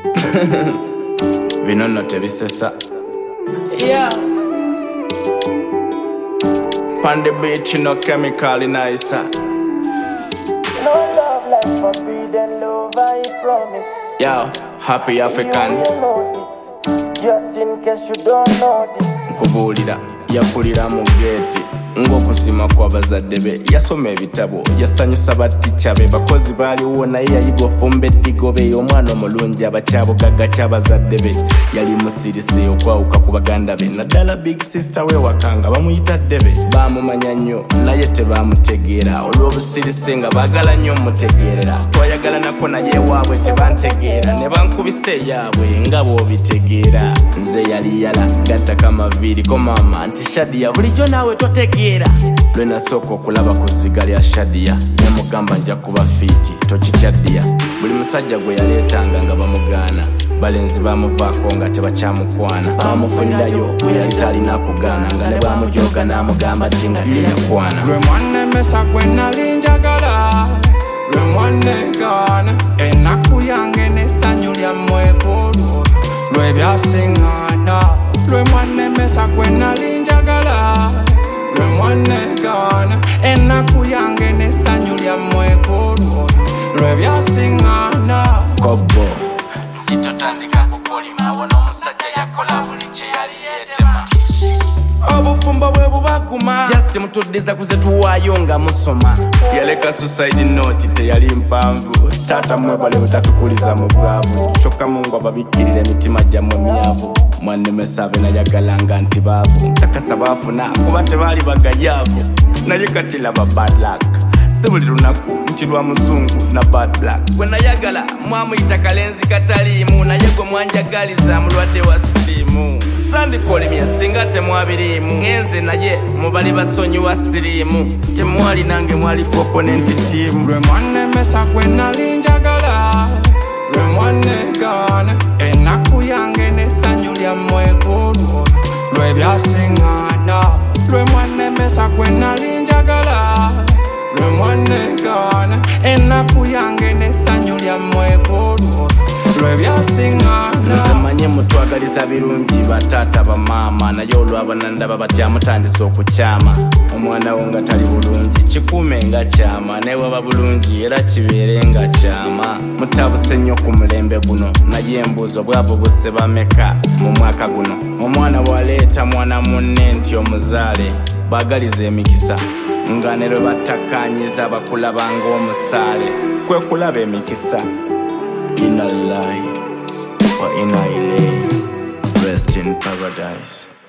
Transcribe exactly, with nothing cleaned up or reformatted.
Binono tebisesa. Yeah. Pande beach, no chemical in ice. No love like forbidden love, I promise. Yo, happy African. You will notice, just in case you don't notice. Nkubulira yakulira mu gate ng'okusima kw'abazadde be yasoma ebitabo yasanyusa batica be bakozi baaliwo naye yayiga ofumba eddigo be omwana omulungi abakyabugagga ky'abazadde be yali musirise okwawuka ku baganda be naddala big sister we wakanga bamuyita ddebe baamumanya nnyo naye tebaamutegeera olw'obusirise nga baagala nnyo mutegeerera twayagala nako naye waabwe tebantegeera ne bankubisa eyaabwe nga bw'obitegeera nze yali yala gattaka amaviiri ko maama nti Shadia bulijjo naawe totegeera lwe nasooka okulaba ku zziga lya Shadia ne mugamba nja kuba fiiti tokikyaddiya buli musajja gwe yaleetanga nga bamugaana balenzi baamuvaako nga tebakyamukwana baamufunirayo bwe yali talina kugaana nga ne bamujooga n'amugamba ti nga teyakwana lwe mwannemesa gwe nali njagala lwe mwannegaana ennaku yange n'essanyu lyammwe ekulu lwe byasiŋŋaana lwe mwannemesa gwe nali njagala lwe mwannegaana ennaku yange n'essanyu lyammwe ekulu lwe byasiŋŋaana kobbo kitotandika kukolima wona omusajja yakola buli kye yali yeetema obufumbo bwe bubaguma just mutuddiza kuze tuwaayo nga musoma yaleka suicide note teyali mpanvu taata mwebale butatukuliza mu bwavu kyokka mungu ababikkirira emitima gyammwe myavu mwannemesa be nayagalanga nti baavu takasa baafuna kuba tebaali bagayaavu naye kati laba bad luck si buli lunaku nti lwa muzungu na bad black gwe nayagala mwamuyita kalenzi kataliimu naye gwe mwanjagaliza mulwadde wa siriimu sandikolimya singa temwabiriimu ngenze naye mubali basonyiwa siriimu temwali nange mwali koponenti tiimu lwe mwannemesa gwe nali njagala lwe mwannegaana ennaku yange n'essanyu lyammwe ekulu lwe byasiŋŋaana lwe mwannemesa gwe nali njagala lwe mwannegaana ennaku yange n'essanyu lyammwe ekulu lwe byasiŋŋaana manye mutwagaliza birungi bataata bamaama naye olwabona ndaba batyamutandisa okukyama omwana wo nga tali bulungi kikuume nga kyama naye waba bulungi era kibeere nga kyama mutabuse nnyo ku mulembe guno naye embuuzo bwavu busse bameka mu mwaka guno omwana bw'aleeta mwana munne nti omuzaale baagaliza emikisa nga ne lwe battakanyiza bakulabanga omusaale kwe kulaba emikisa in a lie or in a lay rest in paradise.